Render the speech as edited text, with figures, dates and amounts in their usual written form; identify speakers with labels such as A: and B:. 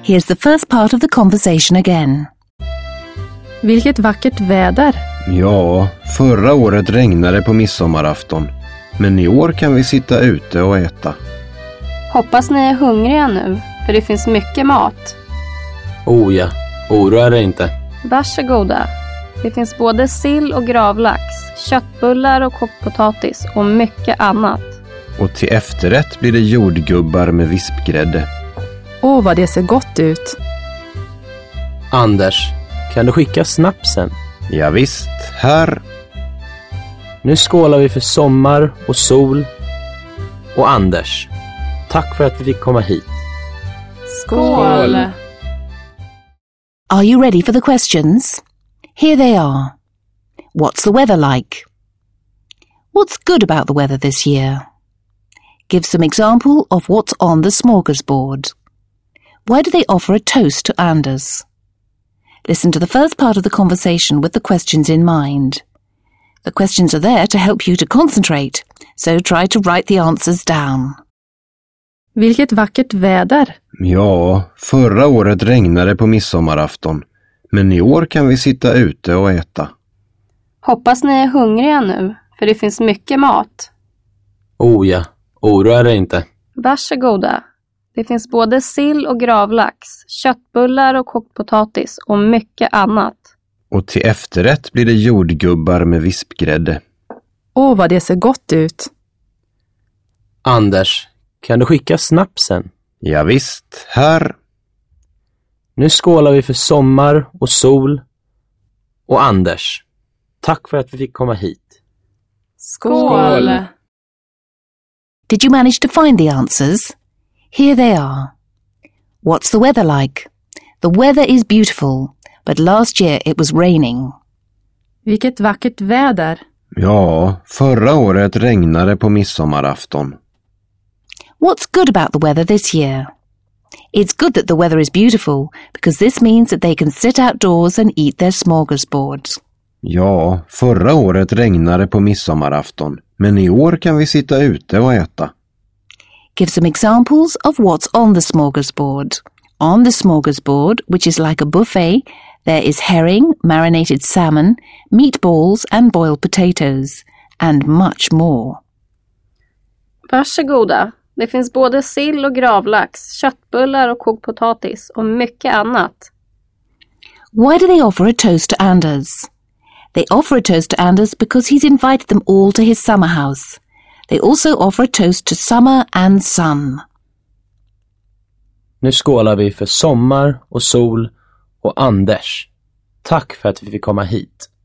A: Here's the first part of the conversation again.
B: Vilket vackert väder.
C: Ja, förra året regnade på midsommarafton. Men i år kan vi sitta ute och äta.
D: Hoppas ni är hungriga nu, för det finns mycket mat.
E: Oh ja, oroa dig inte.
D: Varsågoda. Det finns både sill och gravlax, köttbullar och kokt potatis och mycket annat.
C: Och till efterrätt blir det jordgubbar med vispgrädde.
B: Åh, vad det ser gott ut.
E: Anders, kan du skicka snapsen?
C: Ja, visst, här.
E: Nu skålar vi för sommar och sol. Och Anders, tack för att vi fick komma hit.
D: Skål!
A: Are you ready for the questions? Here they are. What's the weather like? What's good about the weather this year? Give some example of what's on the smorgasbord. Why do they offer a toast to Anders? Listen to the first part of the conversation with the questions in mind. The questions are there to help you to concentrate, so try to write the answers down.
B: Vilket vackert väder.
C: Ja, förra året regnade på midsommarafton. Men i år kan vi sitta ute och äta.
D: Hoppas ni är hungriga nu, för det finns mycket mat.
E: Oh ja, oroa dig inte.
D: Varsågoda. Det finns både sill och gravlax, köttbullar och kokt potatis och mycket annat.
C: Och till efterrätt blir det jordgubbar med vispgrädde.
B: Åh, vad det ser gott ut.
E: Anders, kan du skicka snapsen?
C: Ja, visst, här.
E: Nu skålar vi för sommar och sol. Och Anders, tack för att vi fick komma hit.
D: Skål!
A: Did you manage to find the answers? Here they are. What's the weather like? The weather is beautiful, but last year it was raining.
B: Vilket vackert väder.
C: Ja, förra året regnade på midsommarafton.
A: What's good about the weather this year? It's good that the weather is beautiful, because this means that they can sit outdoors and eat their smorgasbords.
C: Ja, förra året regnade på midsommarafton. Men i år kan vi sitta ute och äta.
A: Give some examples of what's on the smorgasbord. On the smorgasbord, which is like a buffet, there is herring, marinated salmon, meatballs and boiled potatoes, and much more.
D: Varsågoda. Det finns både sill och gravlax, köttbullar och kokt potatis och mycket annat.
A: Why do they offer a toast to Anders? They offer a toast to Anders because he's invited them all to his summer house. They also offer a toast to summer and sun.
E: Nu skålar vi för sommar och sol och Anders. Tack för att vi fick komma hit.